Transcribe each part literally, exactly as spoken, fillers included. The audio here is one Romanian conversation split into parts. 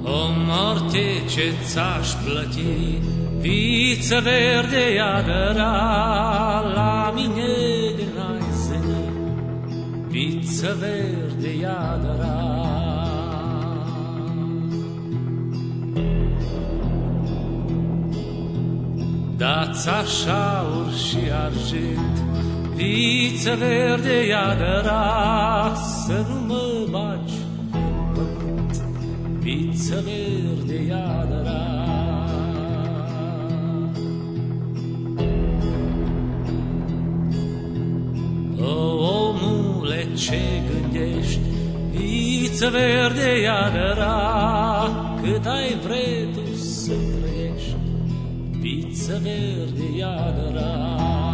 O morte ce ți-aș plăti, viță verde iadăra, la mine de n-ai zăni, viță verde iadăra. Da-ți așa aur și argint, viță verde iadăra, să nu mă bagi în pământ, viță verde iadăra. O, omule, ce gândești, viță verde iadăra, cât ai vre tu să trăiești, viță verde iadăra.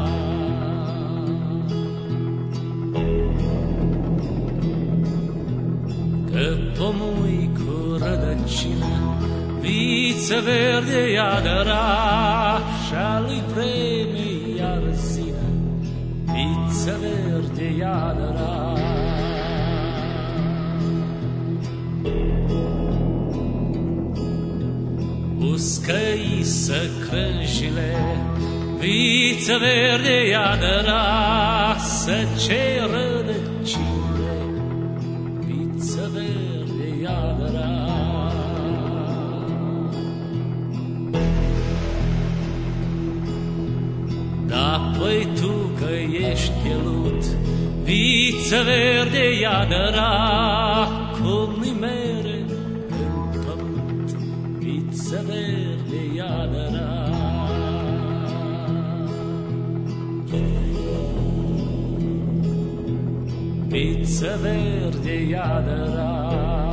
Că pomui cu rădăcină, viță verde iadăra, și-a lui vreme iar zină, viță verde iadăra. Uscă-i să crânjile, viță verde iadăra, să ce rădăcine, viță verde iadăra. Da, păi tu că ești pielut, viță verde iadăra, cum nu-i mere în pământ, viță verde iadăra. Viță verde iadăra.